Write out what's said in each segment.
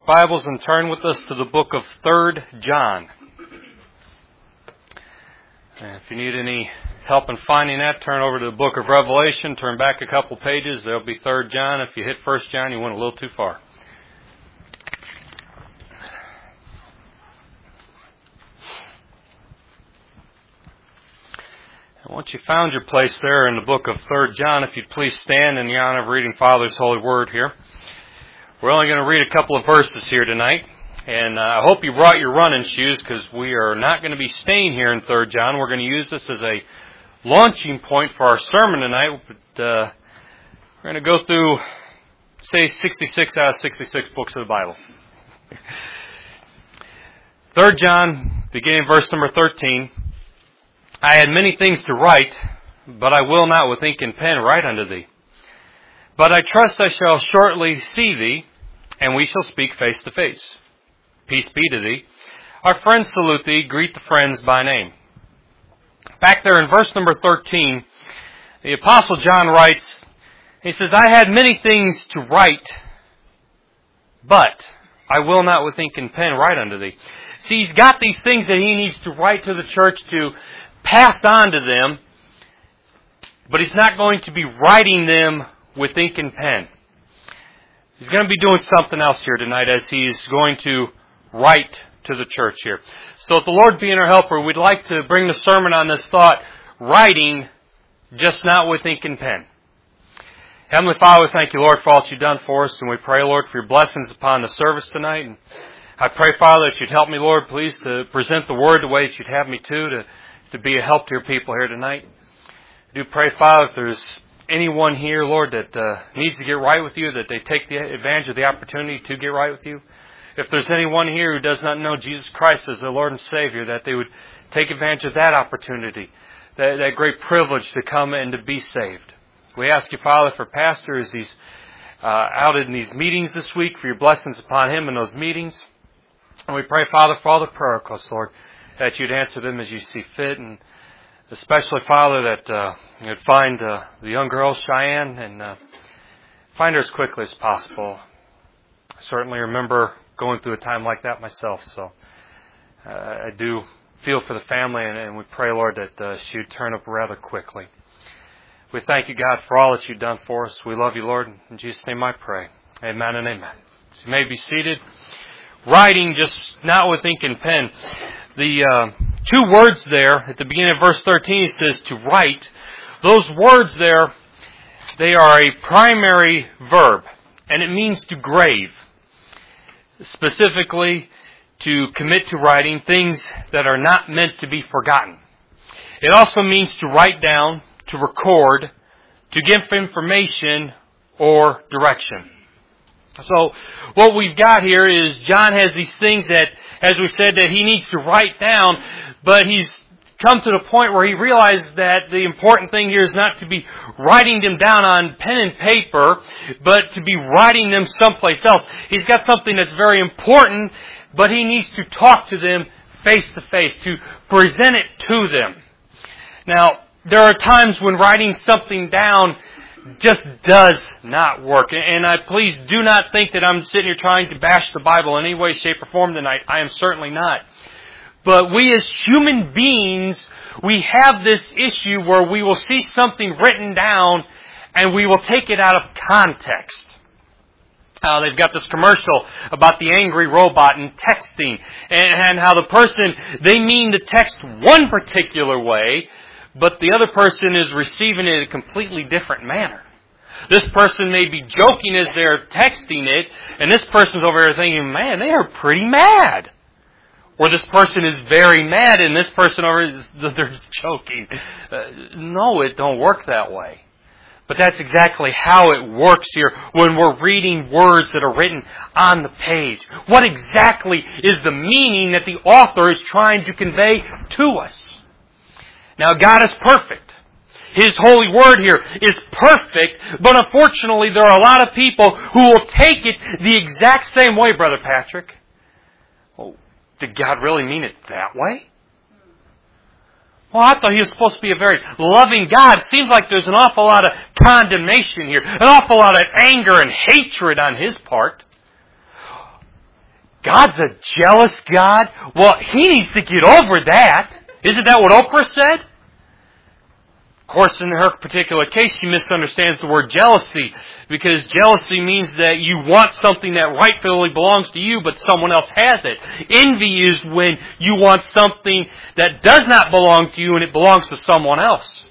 Bibles and turn with us to the book of 3 John. And if you need any help in finding that, turn over to the book of Revelation, turn back a couple pages, there'll be 3 John. If you hit 1 John, you went a little too far. And once you found your place there in the book of 3 John, if you'd please stand in the honor of reading Father's holy word here. We're only going to read a couple of verses here tonight. And I hope you brought your running shoes because we are not going to be staying here in 3 John. We're going to use this as a launching point for our sermon tonight. But we're going to go through, say, 66 out of 66 books of the Bible. 3 John, beginning verse number 13. I had many things to write, but I will not with ink and pen write unto thee. But I trust I shall shortly see thee, and we shall speak face to face. Peace be to thee. Our friends salute thee. Greet the friends by name. Back there in verse number 13, the Apostle John writes, he says, I had many things to write, but I will not with ink and pen write unto thee. See, he's got these things that he needs to write to the church to pass on to them, but he's not going to be writing them with ink and pen. He's going to be doing something else here tonight as he's going to write to the church here. So if the Lord being our helper, we'd like to bring the sermon on this thought, writing, just not with ink and pen. Heavenly Father, we thank you, Lord, for all that you've done for us, and we pray, Lord, for your blessings upon the service tonight. And I pray, Father, that you'd help me, Lord, please, to present the word the way that you'd have me to be a help to your people here tonight. I do pray, Father, if there's anyone here, Lord, that needs to get right with you, that they take the advantage of the opportunity to get right with you. If there's anyone here who does not know Jesus Christ as their Lord and Savior, that they would take advantage of that opportunity, that great privilege to come and to be saved. We ask you, Father, for Pastor as he's out in these meetings this week, for your blessings upon him in those meetings. And we pray, Father, for all the prayer requests, Lord, that you'd answer them as you see fit, and especially, Father, that you'd find the young girl, Cheyenne, and find her as quickly as possible. I certainly remember going through a time like that myself, so I do feel for the family, and we pray, Lord, that she would turn up rather quickly. We thank you, God, for all that you've done for us. We love you, Lord. In Jesus' name I pray. Amen and amen. So you may be seated. Writing, just not with ink and pen. The two words there at the beginning of verse 13, it says to write. Those words there, they are a primary verb, and it means to grave. Specifically, to commit to writing things that are not meant to be forgotten. It also means to write down, to record, to give information or direction. So what we've got here is John has these things that, as we said, that he needs to write down, but he's come to the point where he realized that the important thing here is not to be writing them down on pen and paper, but to be writing them someplace else. He's got something that's very important, but he needs to talk to them face to face, to present it to them. Now, there are times when writing something down just does not work. And please do not think that I'm sitting here trying to bash the Bible in any way, shape, or form tonight. I am certainly not. But we as human beings, we have this issue where we will see something written down and we will take it out of context. They've got this commercial about the angry robot and texting and how the person, they mean to text one particular way, but the other person is receiving it in a completely different manner. This person may be joking as they're texting it, and this person's over here thinking, man, they are pretty mad. Or this person is very mad, and this person over here, they're just joking. No, it don't work that way. But that's exactly how it works here when we're reading words that are written on the page. What exactly is the meaning that the author is trying to convey to us? Now, God is perfect. His holy word here is perfect, but unfortunately there are a lot of people who will take it the exact same way, Brother Patrick. Oh, did God really mean it that way? Well, I thought He was supposed to be a very loving God. Seems like there's an awful lot of condemnation here, an awful lot of anger and hatred on His part. God's a jealous God? Well, He needs to get over that. Isn't that what Oprah said? Of course, in her particular case, she misunderstands the word jealousy, because jealousy means that you want something that rightfully belongs to you, but someone else has it. Envy is when you want something that does not belong to you and it belongs to someone else.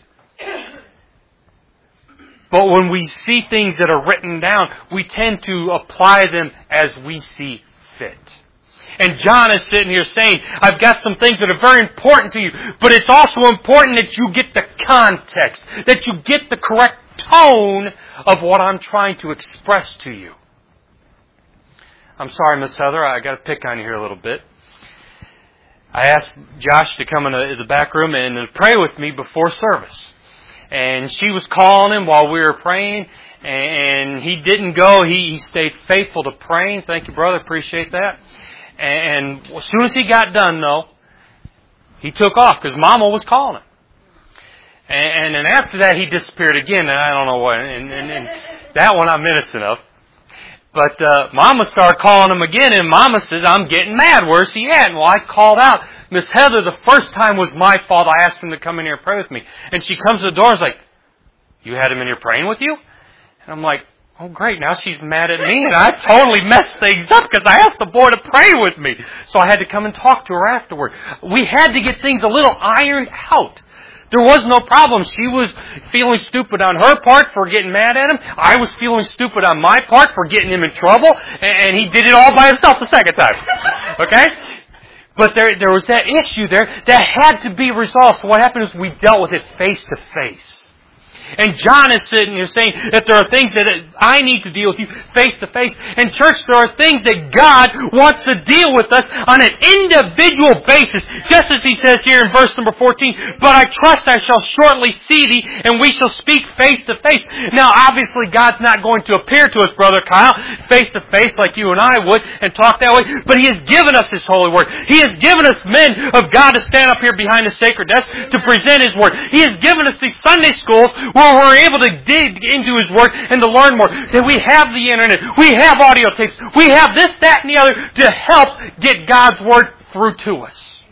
But when we see things that are written down, we tend to apply them as we see fit. And John is sitting here saying, I've got some things that are very important to you, but it's also important that you get the context, that you get the correct tone of what I'm trying to express to you. I'm sorry, Miss Heather, I got to pick on you here a little bit. I asked Josh to come into the back room and pray with me before service. And she was calling him while we were praying, and he didn't go. He stayed faithful to praying. Thank you, brother. Appreciate that. And as soon as he got done, though, he took off because Mama was calling him. And then after that, he disappeared again. And I don't know what. And that one I'm innocent of. But Mama started calling him again, and Mama says, I'm getting mad. Where's he at? And well, I called out, Miss Heather, the first time was my fault. I asked him to come in here and pray with me. And she comes to the door and is like, you had him in here praying with you? And I'm like, oh, great. Now she's mad at me, and I totally messed things up because I asked the boy to pray with me. So I had to come and talk to her afterward. We had to get things a little ironed out. There was no problem. She was feeling stupid on her part for getting mad at him. I was feeling stupid on my part for getting him in trouble. And he did it all by himself the second time. Okay? But there was that issue there that had to be resolved. So what happened is we dealt with it face to face. And John is sitting here saying that there are things that I need to deal with you face to face. And church, there are things that God wants to deal with us on an individual basis. Just as He says here in verse number 14, but I trust I shall shortly see thee, and we shall speak face to face. Now, obviously, God's not going to appear to us, Brother Kyle, face to face like you and I would and talk that way. But He has given us His holy word. He has given us men of God to stand up here behind the sacred desk to present His word. He has given us these Sunday schools where we're able to dig into His Word and to learn more. That we have the internet, we have audio tapes, we have this, that, and the other to help get God's Word through to us.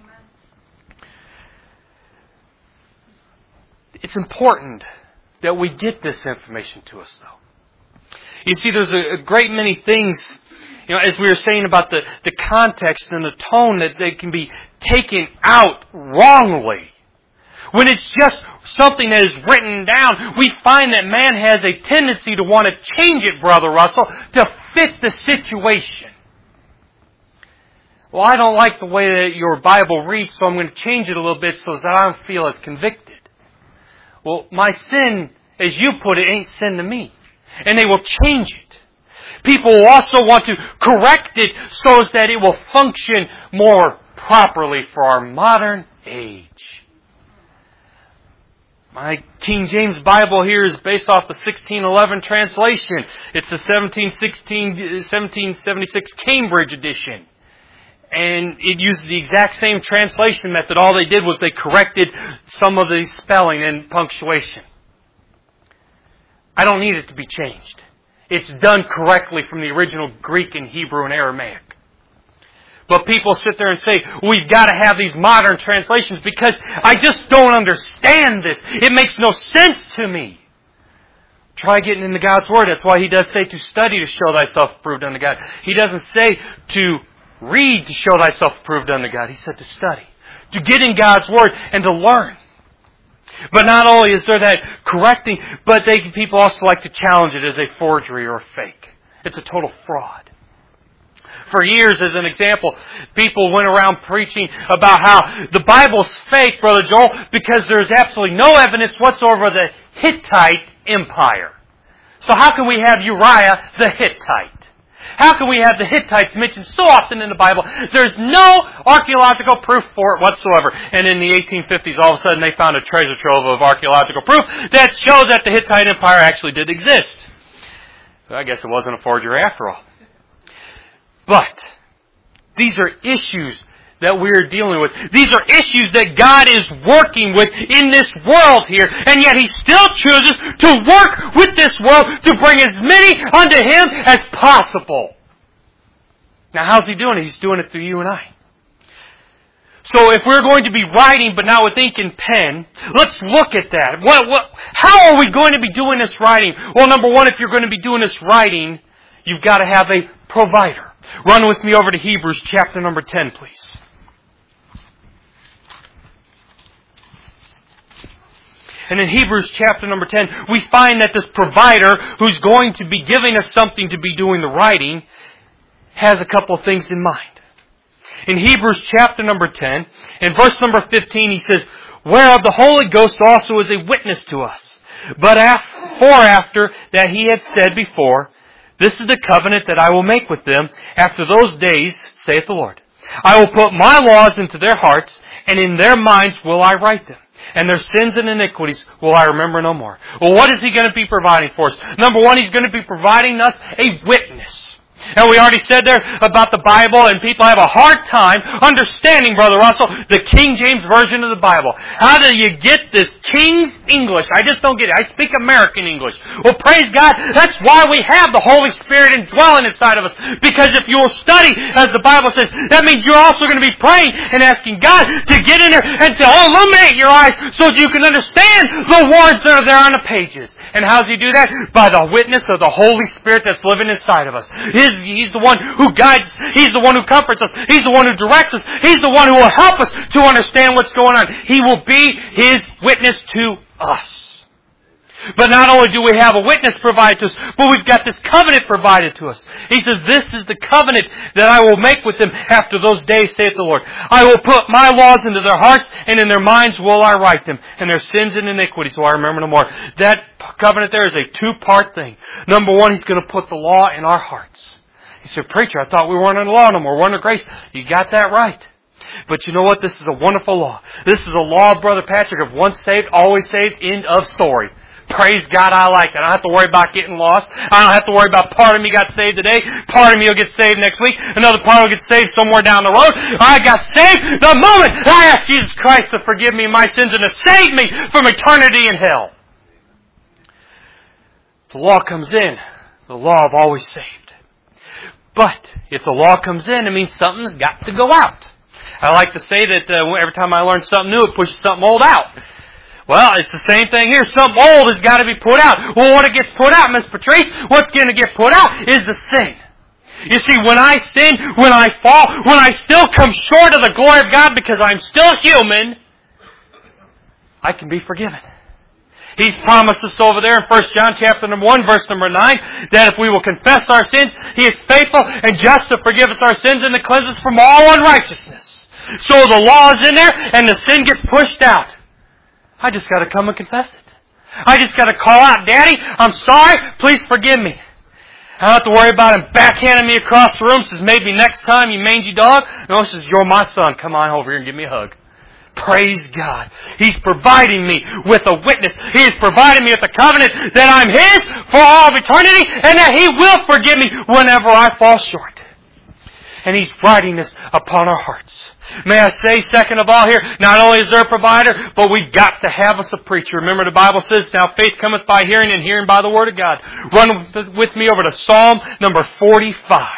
It's important that we get this information to us, though. You see, there's a great many things, as we were saying about the context and the tone, that they can be taken out wrongly. When it's just something that is written down, we find that man has a tendency to want to change it, Brother Russell, to fit the situation. Well, I don't like the way that your Bible reads, so I'm going to change it a little bit so that I don't feel as convicted. Well, my sin, as you put it, ain't sin to me. And they will change it. People will also want to correct it so that it will function more properly for our modern age. My King James Bible here is based off the 1611 translation. It's the 1776 Cambridge edition. And it used the exact same translation method. All they did was they corrected some of the spelling and punctuation. I don't need it to be changed. It's done correctly from the original Greek and Hebrew and Aramaic. But people sit there and say, we've got to have these modern translations because I just don't understand this. It makes no sense to me. Try getting into God's Word. That's why He does say to study to show thyself approved unto God. He doesn't say to read to show thyself approved unto God. He said to study. To get in God's Word and to learn. But not only is there that correcting, but people also like to challenge it as a forgery or a fake. It's a total fraud. For years, as an example, people went around preaching about how the Bible's fake, Brother Joel, because there's absolutely no evidence whatsoever of the Hittite Empire. So how can we have Uriah the Hittite? How can we have the Hittites mentioned so often in the Bible? There's no archaeological proof for it whatsoever. And in the 1850s, all of a sudden, they found a treasure trove of archaeological proof that shows that the Hittite Empire actually did exist. I guess it wasn't a forgery after all. But these are issues that we're dealing with. These are issues that God is working with in this world here. And yet He still chooses to work with this world to bring as many unto Him as possible. Now how's He doing it? He's doing it through you and I. So if we're going to be writing but not with ink and pen, let's look at that. How are we going to be doing this writing? Well, number one, if you're going to be doing this writing, you've got to have a provider. Run with me over to Hebrews chapter number 10, please. And in Hebrews chapter number 10, we find that this provider who's going to be giving us something to be doing the writing has a couple of things in mind. In Hebrews chapter number 10, in verse number 15, he says, "Whereof the Holy Ghost also is a witness to us. But after that he had said before, This is the covenant that I will make with them after those days, saith the Lord. I will put my laws into their hearts, and in their minds will I write them. And their sins and iniquities will I remember no more." Well, what is He going to be providing for us? Number one, He's going to be providing us a witness. And we already said there about the Bible, and people have a hard time understanding, Brother Russell, the King James Version of the Bible. How do you get this King's English? I just don't get it. I speak American English. Well, praise God, that's why we have the Holy Spirit indwelling inside of us. Because if you will study, as the Bible says, that means you're also going to be praying and asking God to get in there and to illuminate your eyes so that you can understand the words that are there on the pages. And how does He do that? By the witness of the Holy Spirit that's living inside of us. He's the one who guides. He's the one who comforts us. He's the one who directs us. He's the one who will help us to understand what's going on. He will be His witness to us. But not only do we have a witness provided to us, but we've got this covenant provided to us. He says, "This is the covenant that I will make with them after those days, saith the Lord. I will put my laws into their hearts, and in their minds will I write them, and their sins and iniquities will I remember no more." That covenant there is a two-part thing. Number one, He's going to put the law in our hearts. He said, "Preacher, I thought we weren't under law no more. We're under grace." You got that right. But you know what? This is a wonderful law. This is a law, Brother Patrick, of once saved, always saved, end of story. Praise God, I like that. I don't have to worry about getting lost. I don't have to worry about part of me got saved today. Part of me will get saved next week. Another part will get saved somewhere down the road. I got saved the moment I asked Jesus Christ to forgive me my sins and to save me from eternity in hell. The law comes in. The law of always saved. But if the law comes in, it means something's got to go out. I like to say that every time I learn something new, it pushes something old out. Well, it's the same thing here. Something old has got to be put out. Well, when it gets put out, Miss Patrice, what's going to get put out is the sin. You see, when I sin, when I fall, when I still come short of the glory of God because I'm still human, I can be forgiven. He's promised us over there in 1 John chapter number 1, verse number 9, that if we will confess our sins, He is faithful and just to forgive us our sins and to cleanse us from all unrighteousness. So the law is in there and the sin gets pushed out. I just got to come and confess it. I just got to call out, "Daddy, I'm sorry. Please forgive me." I don't have to worry about Him backhanding me across the room. Says, "Maybe next time, you mangy dog." No, He says, "You're my son. Come on over here and give me a hug." Praise God. He's providing me with a witness. He is providing me with a covenant that I'm His for all of eternity and that He will forgive me whenever I fall short. And He's writing this upon our hearts. May I say, second of all here, not only is there a provider, but we've got to have us a preacher. Remember the Bible says, "Now faith cometh by hearing, and hearing by the Word of God." Run with me over to Psalm number 45.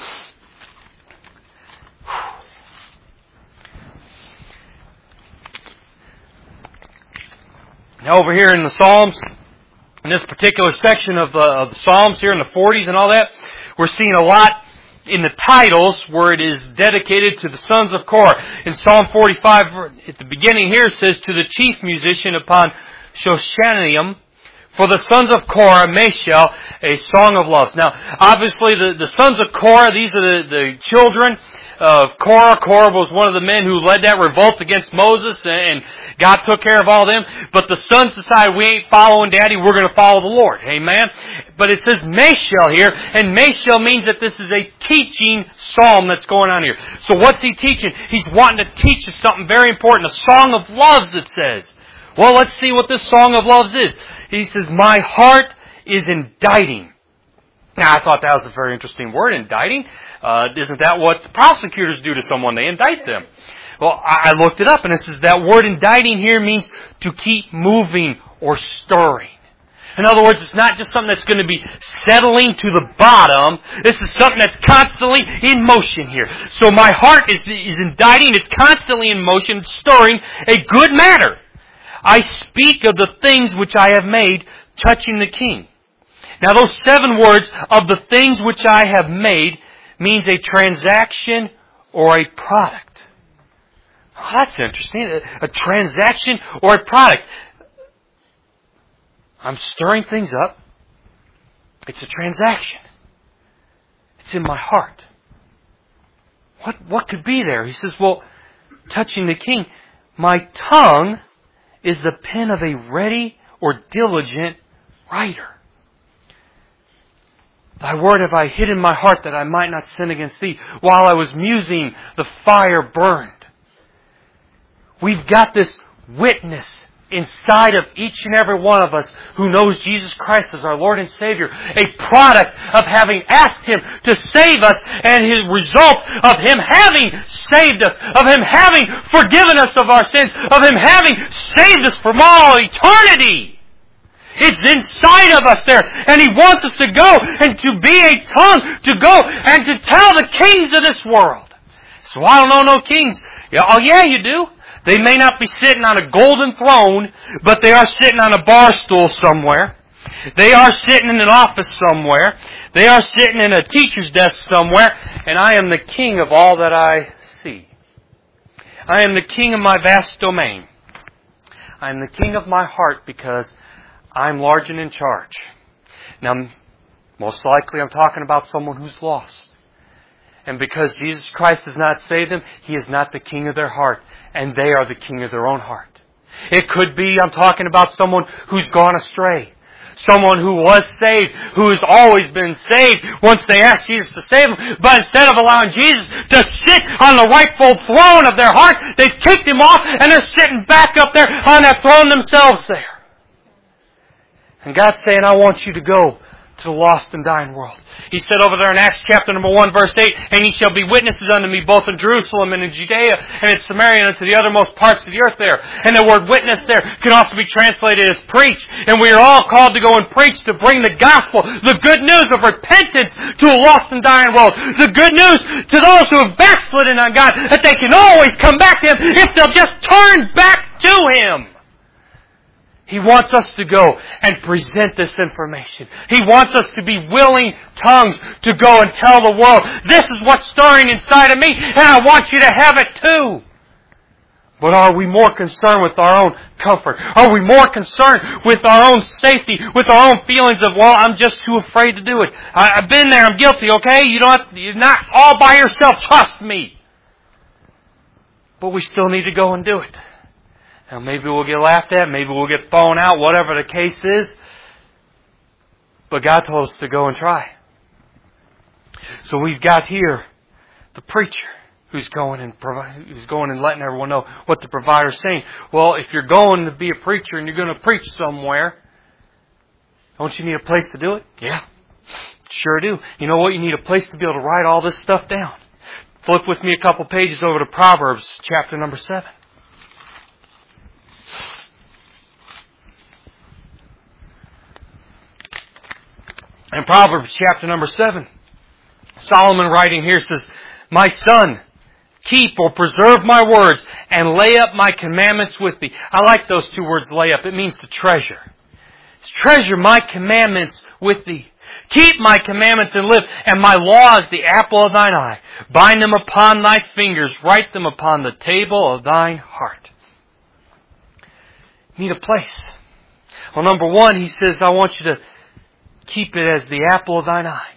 Now over here in the Psalms, in this particular section of the Psalms here in the 40s and all that, we're seeing a lot in the titles where it is dedicated to the sons of Korah. In Psalm 45, at the beginning here, it says, "To the chief musician upon Shoshanim, for the sons of Korah, Meshel, a song of loves." Now, obviously, the sons of Korah, these are the children of Korah. Korah was one of the men who led that revolt against Moses, and God took care of all them. But the sons decided, "We ain't following Daddy, we're going to follow the Lord." Amen. But it says Meshel here, and Meshel means that this is a teaching psalm that's going on here. So what's he teaching? He's wanting to teach us something very important. A song of loves, it says. Well, let's see what this song of loves is. He says, "My heart is indicting." Now, I thought that was a very interesting word, indicting. Isn't that what prosecutors do to someone? They indict them. Well, I looked it up, and it says that word indicting here means to keep moving or stirring. In other words, it's not just something that's going to be settling to the bottom. This is something that's constantly in motion here. So my heart is indicting, it's constantly in motion, stirring a good matter. I speak of the things which I have made, touching the king. Now those 7 words, of the things which I have made, means a transaction or a product. Oh, that's interesting. A transaction or a product. I'm stirring things up. It's a transaction. It's in my heart. What could be there? He says, well, touching the king, my tongue is the pen of a ready or diligent writer. Thy word have I hid in my heart that I might not sin against Thee. While I was musing, the fire burned. We've got this witness inside of each and every one of us who knows Jesus Christ as our Lord and Savior. A product of having asked Him to save us, and His result of Him having saved us, of Him having forgiven us of our sins, of Him having saved us from all eternity. It's inside of us there. And He wants us to go and to be a tongue, to go and to tell the kings of this world. So I don't know no kings. Oh yeah, you do. They may not be sitting on a golden throne, but they are sitting on a bar stool somewhere. They are sitting in an office somewhere. They are sitting in a teacher's desk somewhere. And I am the king of all that I see. I am the king of my vast domain. I am the king of my heart because I'm large and in charge. Now, most likely I'm talking about someone who's lost. And because Jesus Christ has not saved them, He is not the king of their heart. And they are the king of their own heart. It could be I'm talking about someone who's gone astray. Someone who was saved, who has always been saved once they asked Jesus to save them. But instead of allowing Jesus to sit on the rightful throne of their heart, they've kicked Him off and they're sitting back up there on that throne themselves there. And God's saying, I want you to go to the lost and dying world. He said over there in Acts chapter number 1 verse 8, and ye shall be witnesses unto me both in Jerusalem and in Judea and in Samaria and unto the uttermost parts of the earth there. And the word witness there can also be translated as preach. And we are all called to go and preach, to bring the gospel, the good news of repentance to a lost and dying world. The good news to those who have backslidden on God, that they can always come back to Him if they'll just turn back to Him. He wants us to go and present this information. He wants us to be willing tongues to go and tell the world, this is what's stirring inside of me, and I want you to have it too. But are we more concerned with our own comfort? Are we more concerned with our own safety, with our own feelings of, well, I'm just too afraid to do it. I've been there, I'm guilty, okay? You're not all by yourself, trust me. But we still need to go and do it. Now maybe we'll get laughed at, maybe we'll get thrown out, whatever the case is. But God told us to go and try. So we've got here the preacher who's going and letting everyone know what the provider's saying. Well, if you're going to be a preacher and you're going to preach somewhere, don't you need a place to do it? Yeah, sure do. You know what? You need a place to be able to write all this stuff down. Flip with me a couple pages over to Proverbs chapter number 7. In Proverbs chapter number 7, Solomon writing here says, my son, keep or preserve my words and lay up my commandments with thee. I like those 2 words, lay up. It means to treasure. Treasure my commandments with thee. Keep my commandments and live, and my law is the apple of thine eye. Bind them upon thy fingers, write them upon the table of thine heart. You need a place. Well, number 1, he says, I want you to keep it as the apple of thine eye.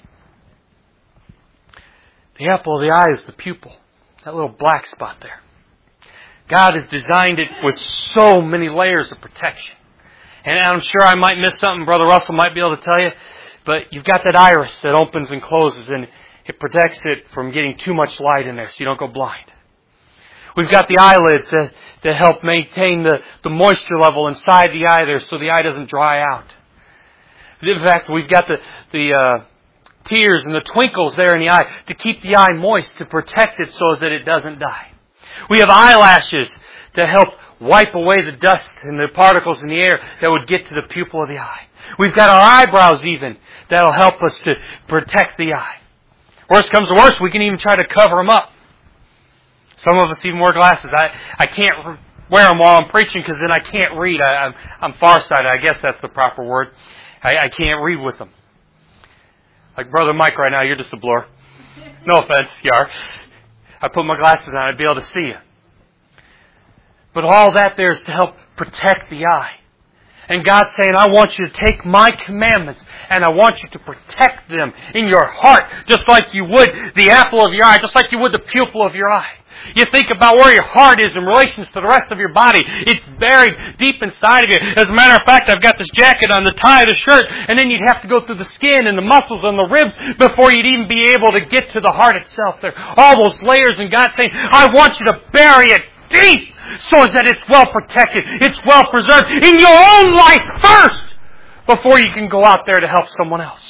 The apple of the eye is the pupil. That little black spot there. God has designed it with so many layers of protection. And I'm sure I might miss something. Brother Russell might be able to tell you. But you've got that iris that opens and closes, and it protects it from getting too much light in there so you don't go blind. We've got the eyelids that help maintain the moisture level inside the eye there so the eye doesn't dry out. In fact, we've got the tears and the twinkles there in the eye to keep the eye moist, to protect it so that it doesn't die. We have eyelashes to help wipe away the dust and the particles in the air that would get to the pupil of the eye. We've got our eyebrows even that'll help us to protect the eye. Worst comes to worst, we can even try to cover them up. Some of us even wear glasses. I can't wear them while I'm preaching because then I can't read. I'm farsighted. I guess that's the proper word. I can't read with them. Like Brother Mike right now, you're just a blur. No offense, you are. I put my glasses on, I'd be able to see you. But all that there is to help protect the eye. And God's saying, I want you to take my commandments and I want you to protect them in your heart, just like you would the apple of your eye, just like you would the pupil of your eye. You think about where your heart is in relation to the rest of your body. It's buried deep inside of you. As a matter of fact, I've got this jacket on the tie of the shirt, and then you'd have to go through the skin and the muscles and the ribs before you'd even be able to get to the heart itself. There, all those layers, and God's saying, I want you to bury it deep so that it's well protected, it's well preserved in your own life first before you can go out there to help someone else.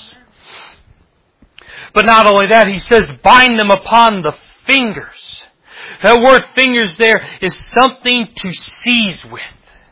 But not only that, He says, bind them upon the fingers. That word fingers there is something to seize with.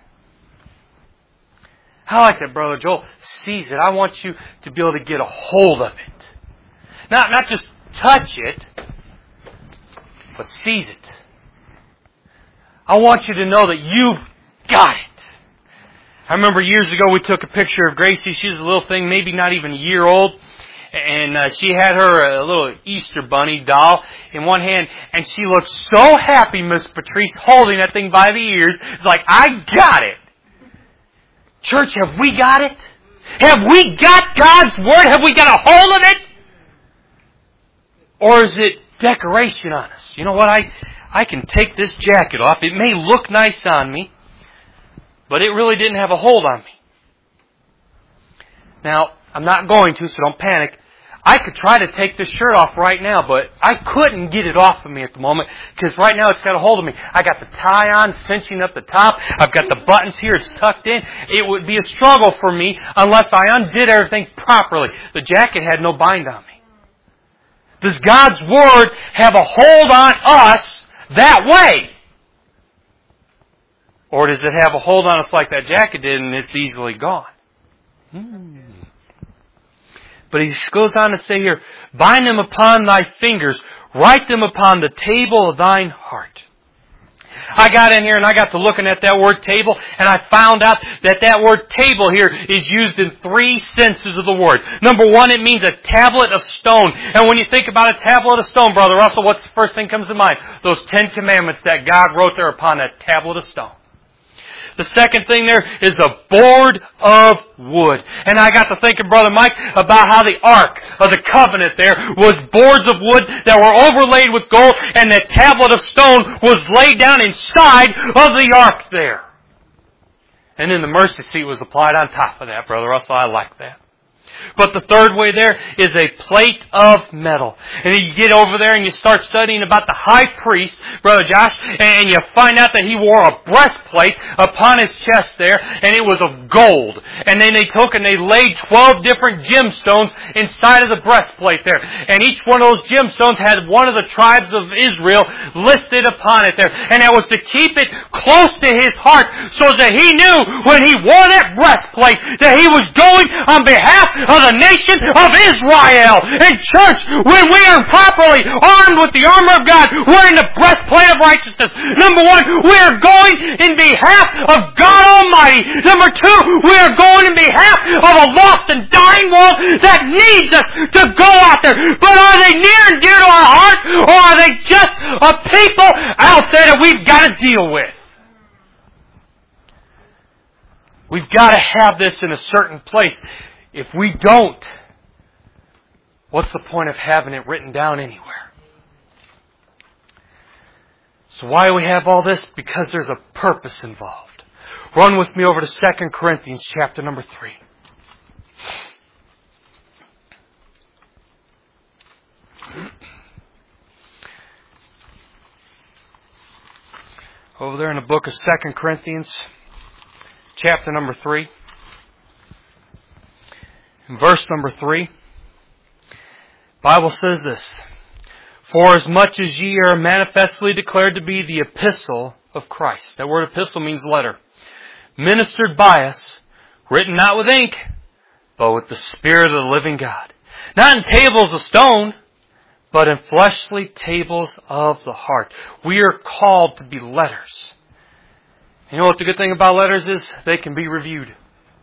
I like that, Brother Joel. Seize it. I want you to be able to get a hold of it. Not just touch it, but seize it. I want you to know that you've got it. I remember years ago we took a picture of Gracie. She was a little thing, maybe not even a year old. And she had her little Easter bunny doll in one hand. And she looked so happy, Miss Patrice, holding that thing by the ears. It's like, I got it. Church, have we got it? Have we got God's Word? Have we got a hold of it? Or is it decoration on us? You know what? I can take this jacket off. It may look nice on me, but it really didn't have a hold on me. Now, I'm not going to, so don't panic. I could try to take this shirt off right now, but I couldn't get it off of me at the moment because right now it's got a hold of me. I got the tie on, cinching up the top. I've got the buttons here. It's tucked in. It would be a struggle for me unless I undid everything properly. The jacket had no bind on me. Does God's Word have a hold on us that way? Or does it have a hold on us like that jacket did and it's easily gone? But he goes on to say here, bind them upon thy fingers, write them upon the table of thine heart. I got in here and I got to looking at that word table, and I found out that word table here is used in 3 senses of the word. Number 1, it means a tablet of stone. And when you think about a tablet of stone, Brother Russell, what's the first thing that comes to mind? Those 10 commandments that God wrote there upon that tablet of stone. The second thing there is a board of wood. And I got to thinking, Brother Mike, about how the Ark of the Covenant there was boards of wood that were overlaid with gold, and that tablet of stone was laid down inside of the Ark there. And then the mercy seat was applied on top of that, Brother Russell. I like that. But the third way there is a plate of metal. And you get over there and you start studying about the high priest, Brother Josh, and you find out that he wore a breastplate upon his chest there, and it was of gold. And then they took and they laid 12 different gemstones inside of the breastplate there. And each one of those gemstones had one of the tribes of Israel listed upon it there. And that was to keep it close to his heart so that he knew when he wore that breastplate that he was going on behalf of the nation of Israel. And church, when we are properly armed with the armor of God, wearing the breastplate of righteousness, number 1, we are going in behalf of God Almighty. Number 2, we are going in behalf of a lost and dying world that needs us to go out there. But are they near and dear to our heart, or are they just a people out there that we've got to deal with? We've got to have this in a certain place. If we don't, what's the point of having it written down anywhere? So why do we have all this? Because there's a purpose involved. Run with me over to 2 Corinthians chapter number 3. Over there in the book of 2 Corinthians chapter number 3. In verse number 3, the Bible says this: For as much as ye are manifestly declared to be the epistle of Christ. That word epistle means letter. Ministered by us, written not with ink, but with the Spirit of the living God. Not in tables of stone, but in fleshly tables of the heart. We are called to be letters. You know what the good thing about letters is? They can be reviewed.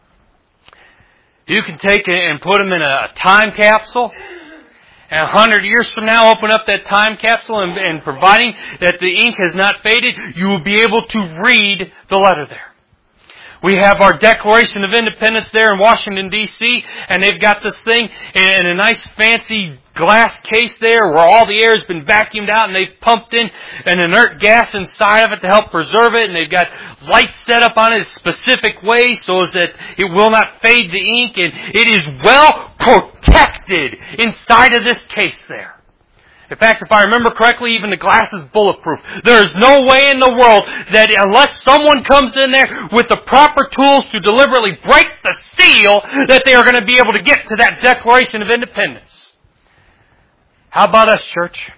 You can take it and put them in a time capsule, and 100 years from now open up that time capsule, and providing that the ink has not faded, you will be able to read the letter there. We have our Declaration of Independence there in Washington, D.C., and they've got this thing in a nice fancy glass case there where all the air has been vacuumed out, and they've pumped in an inert gas inside of it to help preserve it, and they've got lights set up on it a specific way so as that it will not fade the ink, and it is well protected inside of this case there. In fact, if I remember correctly, even the glass is bulletproof. There is no way in the world that unless someone comes in there with the proper tools to deliberately break the seal, that they are going to be able to get to that Declaration of Independence. How about us, church?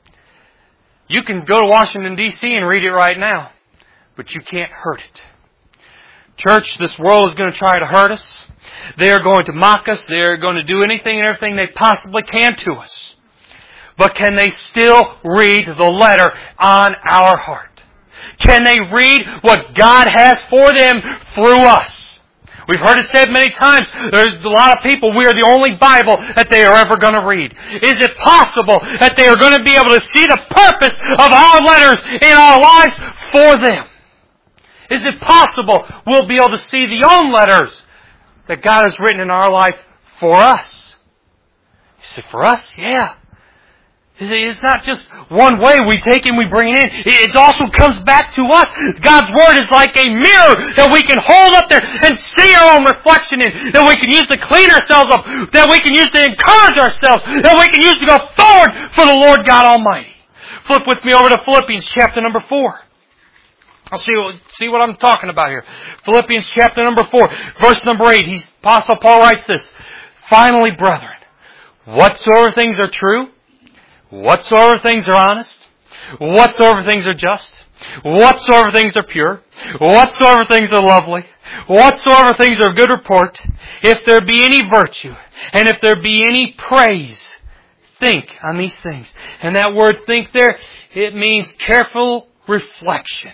You can go to Washington, D.C. and read it right now, but you can't hurt it. Church, this world is going to try to hurt us. They are going to mock us. They are going to do anything and everything they possibly can to us. But can they still read the letter on our heart? Can they read what God has for them through us? We've heard it said many times, there's a lot of people, we are the only Bible that they are ever going to read. Is it possible that they are going to be able to see the purpose of our letters in our lives for them? Is it possible we'll be able to see the own letters that God has written in our life for us? You say, for us? Yeah. It's not just one way we take and we bring it in. It also comes back to us. God's Word is like a mirror that we can hold up there and see our own reflection in, that we can use to clean ourselves up, that we can use to encourage ourselves, that we can use to go forward for the Lord God Almighty. Flip with me over to Philippians chapter number 4. I'll see what I'm talking about here. Philippians chapter number 4, verse number 8. Apostle Paul writes this, finally, brethren, whatsoever things are true, whatsoever things are honest, whatsoever things are just, whatsoever things are pure, whatsoever things are lovely, whatsoever things are of good report, if there be any virtue, and if there be any praise, think on these things. And that word think there, it means careful reflection.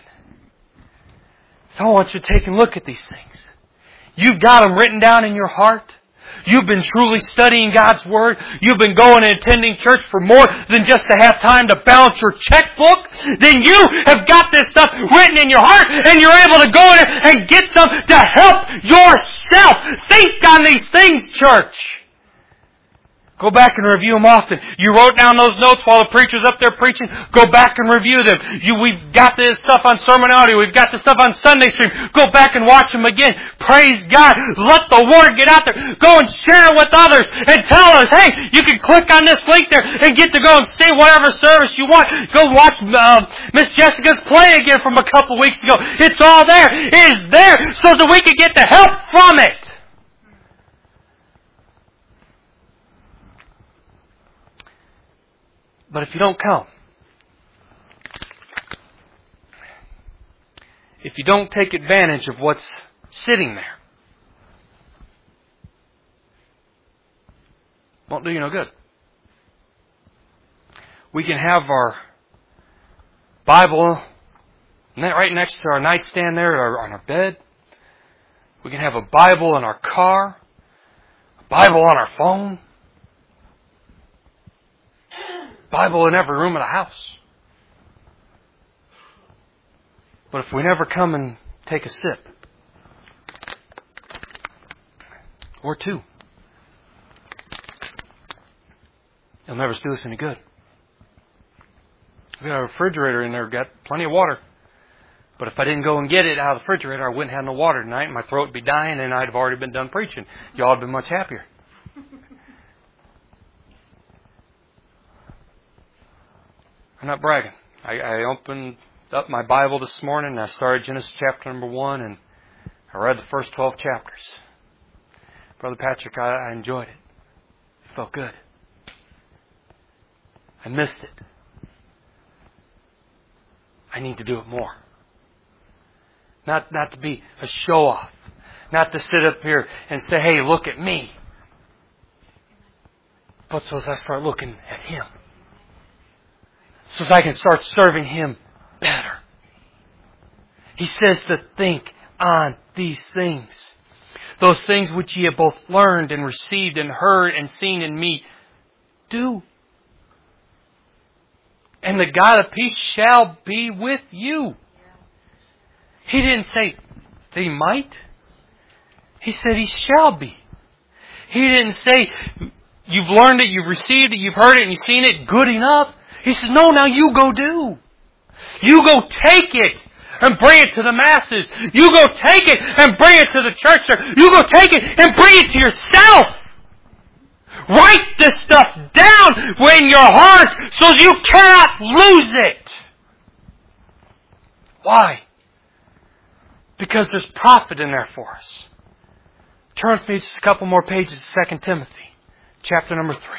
So I want you to take and look at these things. You've got them written down in your heart. You've been truly studying God's Word. You've been going and attending church for more than just to have time to balance your checkbook. Then you have got this stuff written in your heart and you're able to go in and get some to help yourself. Think on these things, church. Go back and review them often. You wrote down those notes while the preacher's up there preaching. Go back and review them. We've got this stuff on Sermon Audio. We've got this stuff on Sunday Stream. Go back and watch them again. Praise God. Let the Word get out there. Go and share it with others and tell others, hey, you can click on this link there and get to go and see whatever service you want. Go watch Miss Jessica's play again from a couple weeks ago. It's all there. It is there so that we can get the help from it. But if you don't come, if you don't take advantage of what's sitting there, it won't do you no good. We can have our Bible right next to our nightstand there on our bed. We can have a Bible in our car, a Bible on our phone. Bible in every room of the house. But if we never come and take a sip, or two, it'll never do us any good. We've got a refrigerator in there, got plenty of water. But if I didn't go and get it out of the refrigerator, I wouldn't have no water tonight, and my throat would be dying, and I'd have already been done preaching. Y'all would have been much happier. I'm not bragging. I opened up my Bible this morning and I started Genesis chapter number 1 and I read the first 12 chapters. Brother Patrick, I enjoyed it. It felt good. I missed it. I need to do it more. Not to be a show-off. Not to sit up here and say, hey, look at me. But so as I start looking at Him. So as I can start serving Him better. He says to think on these things. Those things which ye have both learned and received and heard and seen in me, do. And the God of peace shall be with you. He didn't say that He might. He said He shall be. He didn't say you've learned it, you've received it, you've heard it, and you've seen it, good enough. He said, no, now you go do. You go take it and bring it to the masses. You go take it and bring it to the church. You go take it and bring it to yourself. Write this stuff down in your heart so you cannot lose it. Why? Because there's profit in there for us. Turn with me just a couple more pages to 2 Timothy, chapter number 3.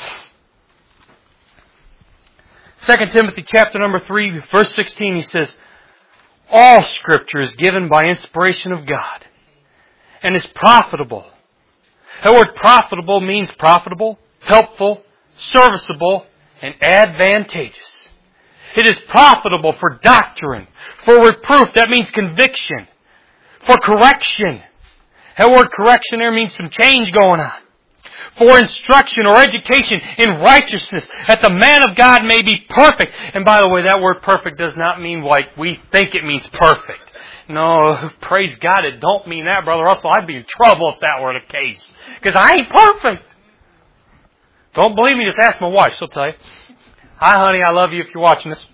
2 Timothy chapter number 3, verse 16, he says, all Scripture is given by inspiration of God and is profitable. That word profitable means profitable, helpful, serviceable, and advantageous. It is profitable for doctrine, for reproof, that means conviction, for correction. That word correction there means some change going on. For instruction or education in righteousness, that the man of God may be perfect. And by the way, that word perfect does not mean like we think it means perfect. No, praise God, it don't mean that, Brother Russell. I'd be in trouble if that were the case. Because I ain't perfect. Don't believe me, just ask my wife, she'll tell you. Hi, honey, I love you if you're watching this.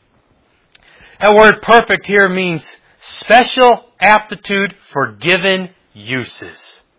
That word perfect here means special aptitude for given uses.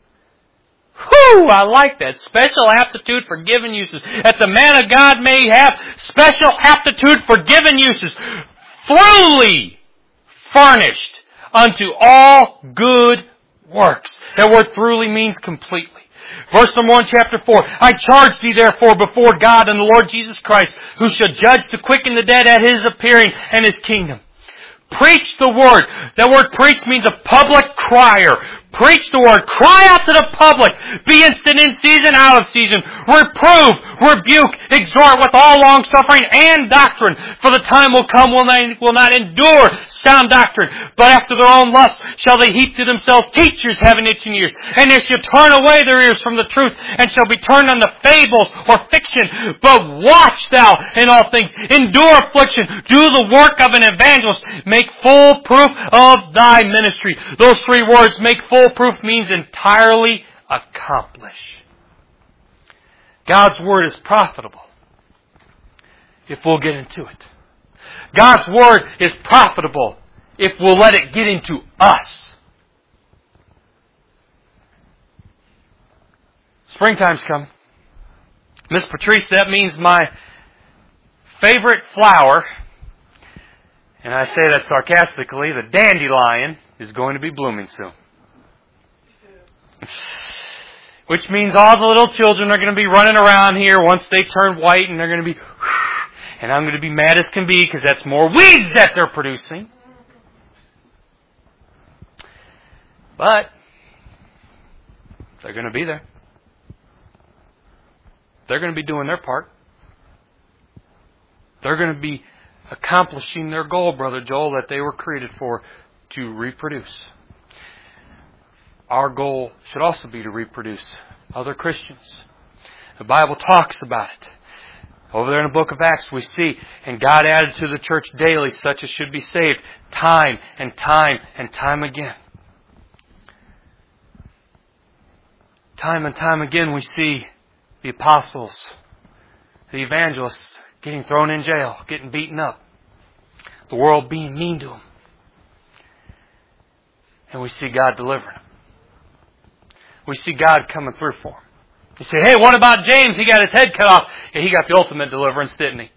Whew, I like that. Special aptitude for given uses. That the man of God may have special aptitude for given uses. Thoroughly furnished unto all good works. That word thoroughly means completely. Verse number 1, chapter 4. I charge thee therefore before God and the Lord Jesus Christ, who shall judge the quick and the dead at His appearing and His kingdom. Preach the word. That word preach means a public crier. Preach the word. Cry out to the public. Be instant in season, out of season. Reprove, rebuke, exhort with all long suffering and doctrine. For the time will come when they will not endure sound doctrine, but after their own lust shall they heap to themselves teachers having itching ears. And they shall turn away their ears from the truth, and shall be turned unto fables or fiction. But watch thou in all things. Endure affliction. Do the work of an evangelist. Make full proof of thy ministry. Those three words, make full proof, means entirely accomplish. God's Word is profitable if we'll get into it. God's Word is profitable if we'll let it get into us. Springtime's coming. Miss Patrice, that means my favorite flower, and I say that sarcastically, the dandelion is going to be blooming soon. Which means all the little children are going to be running around here once they turn white, and they're going to be, and I'm going to be mad as can be because that's more weeds that they're producing. But they're going to be there. They're going to be doing their part. They're going to be accomplishing their goal, Brother Joel, that they were created for, to reproduce. Our goal should also be to reproduce other Christians. The Bible talks about it. Over there in the book of Acts we see, and God added to the church daily such as should be saved, time and time and time again. Time and time again we see the apostles, the evangelists getting thrown in jail, getting beaten up. The world being mean to them. And we see God delivering them. We see God coming through for them. You say, hey, what about James? He got his head cut off. Yeah, he got the ultimate deliverance, didn't he?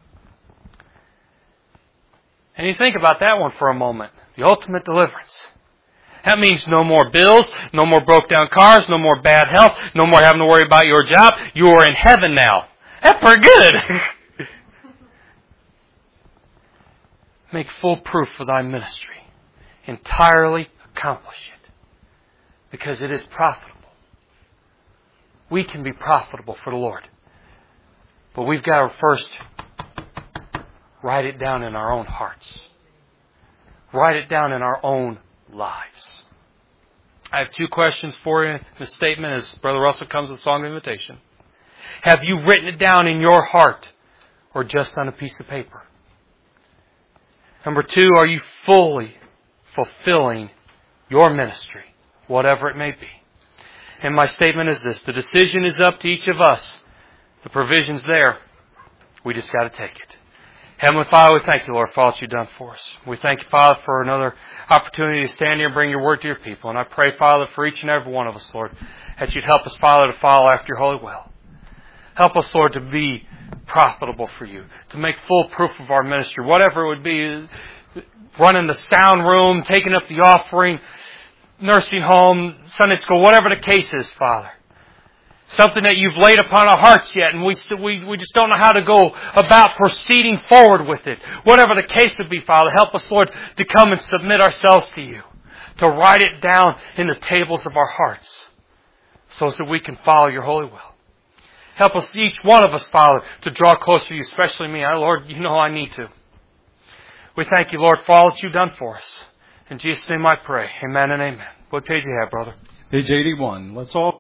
And you think about that one for a moment. The ultimate deliverance. That means no more bills, no more broke down cars, no more bad health, no more having to worry about your job. You are in heaven now. That's pretty good. Make full proof for thy ministry. entirely accomplish it. Because it is profitable. We can be profitable for the Lord. But we've got to first write it down in our own hearts. Write it down in our own lives. I have 2 questions for you in the statement as Brother Russell comes with a song of invitation. Have you written it down in your heart or just on a piece of paper? Number 2, are you fully fulfilling your ministry, whatever it may be? And my statement is this: the decision is up to each of us. The provision's there. We just got to take it. Heavenly Father, we thank you, Lord, for all that you've done for us. We thank you, Father, for another opportunity to stand here and bring your word to your people. And I pray, Father, for each and every one of us, Lord, that you'd help us, Father, to follow after your holy will. Help us, Lord, to be profitable for you, to make full proof of our ministry, whatever it would be, running the sound room, taking up the offering, nursing home, Sunday school, whatever the case is, Father. Something that you've laid upon our hearts yet, and we just don't know how to go about proceeding forward with it. Whatever the case would be, Father, help us, Lord, to come and submit ourselves to you, to write it down in the tables of our hearts, so that we can follow your holy will. Help us, each one of us, Father, to draw closer to you, especially me. Lord, you know I need to. We thank you, Lord, for all that you've done for us. In Jesus' name I pray. Amen and amen. What page do you have, brother? Page 81. Let's all